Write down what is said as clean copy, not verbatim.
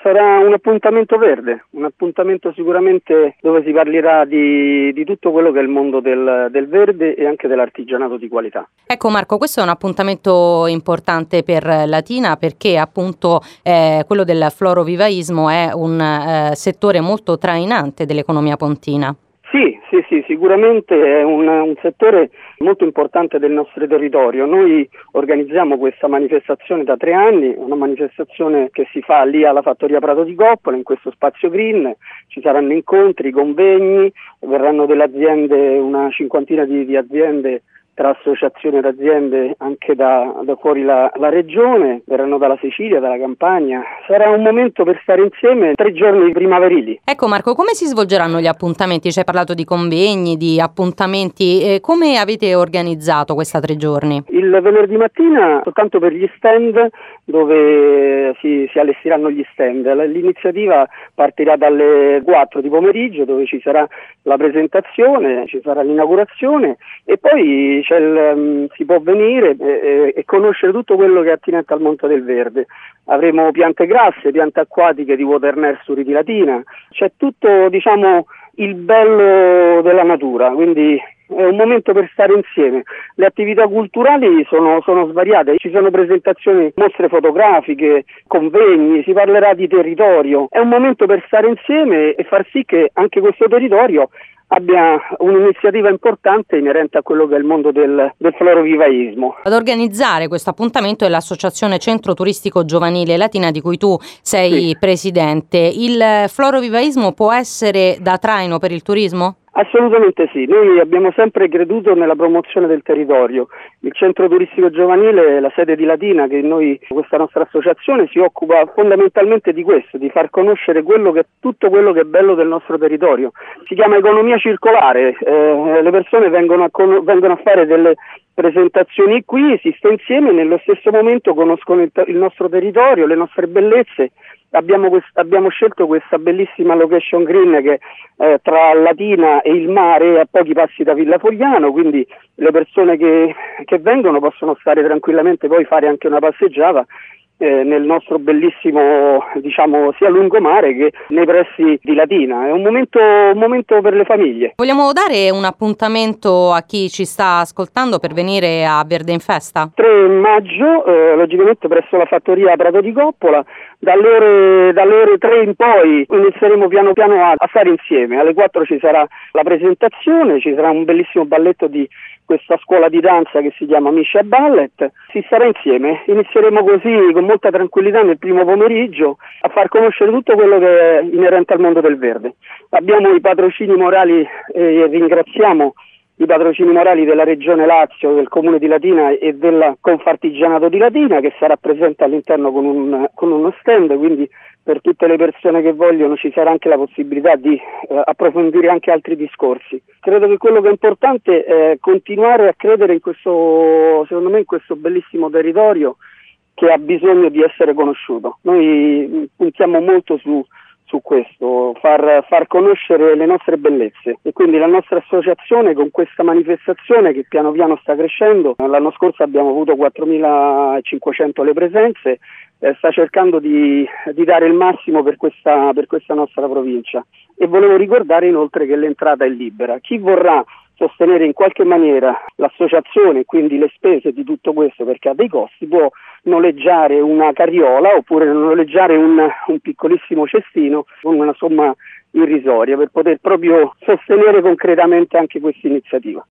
Sarà un appuntamento verde, un appuntamento sicuramente dove si parlerà di tutto quello che è il mondo del verde e anche dell'artigianato di qualità. Ecco Marco, questo è un appuntamento importante per Latina perché appunto quello del florovivaismo è un settore molto trainante dell'economia pontina. Sì, sicuramente è un settore molto importante del nostro territorio. Noi organizziamo questa manifestazione da 3 anni, una manifestazione che si fa lì alla Fattoria Prato di Coppola, in questo spazio green. Ci saranno incontri, convegni, verranno delle aziende, una cinquantina di aziende tra associazioni ed aziende anche da fuori la regione, verranno dalla Sicilia, dalla Campania. Sarà un momento per stare insieme, 3 giorni primaverili. Ecco Marco, come si svolgeranno gli appuntamenti? Ci hai parlato di convegni, di appuntamenti, come avete organizzato questa 3 giorni? Il venerdì mattina soltanto per gli stand dove si allestiranno gli stand. L'iniziativa partirà dalle 4 di pomeriggio dove ci sarà la presentazione, ci sarà l'inaugurazione e poi si può venire e conoscere tutto quello che è attinente al mondo del verde. Avremo piante grasse, piante acquatiche di water nursery di Latina, c'è tutto il bello della natura, quindi è un momento per stare insieme. Le attività culturali sono svariate, ci sono presentazioni, mostre fotografiche, convegni, si parlerà di territorio. È un momento per stare insieme e far sì che anche questo territorio abbia un'iniziativa importante inerente a quello che è il mondo del florovivaismo. Ad organizzare questo appuntamento è l'Associazione Centro Turistico Giovanile Latina di cui tu sei presidente. Il florovivaismo può essere da traino per il turismo? Assolutamente sì, noi abbiamo sempre creduto nella promozione del territorio. Il centro turistico giovanile, la sede di Latina, questa nostra associazione si occupa fondamentalmente di questo, di far conoscere tutto quello che è bello del nostro territorio. Si chiama economia circolare, le persone vengono a fare delle presentazioni qui, si sta insieme e nello stesso momento conoscono il nostro territorio, le nostre bellezze. Abbiamo scelto questa bellissima location green che è tra Latina e il mare a pochi passi da Villa Fogliano, quindi le persone che vengono possono stare tranquillamente, poi fare anche una passeggiata nel nostro bellissimo sia lungomare che nei pressi di Latina. È un momento per le famiglie. Vogliamo dare un appuntamento a chi ci sta ascoltando per venire a Verde in Festa? 3 maggio, logicamente presso la Fattoria Prato di Coppola, dalle ore 3 in poi inizieremo piano piano a stare insieme. Alle 4 ci sarà la presentazione, ci sarà un bellissimo balletto di questa scuola di danza che si chiama Miscia Ballet, si starà insieme, inizieremo così con molta tranquillità nel primo pomeriggio a far conoscere tutto quello che è inerente al mondo del verde. Abbiamo i patrocini morali e ringraziamo i patrocini morali della Regione Lazio, del Comune di Latina e del Confartigianato di Latina che sarà presente all'interno con uno stand, quindi per tutte le persone che vogliono ci sarà anche la possibilità di approfondire anche altri discorsi. Credo che quello che è importante è continuare a credere secondo me in questo bellissimo territorio che ha bisogno di essere conosciuto. Noi puntiamo molto su questo, far conoscere le nostre bellezze e quindi la nostra associazione con questa manifestazione che piano piano sta crescendo, l'anno scorso abbiamo avuto 4.500 le presenze, sta cercando di dare il massimo per questa nostra provincia e volevo ricordare inoltre che l'entrata è libera. Chi vorrà sostenere in qualche maniera l'associazione e quindi le spese di tutto questo perché ha dei costi può noleggiare una carriola oppure noleggiare un piccolissimo cestino con una somma irrisoria per poter proprio sostenere concretamente anche questa iniziativa.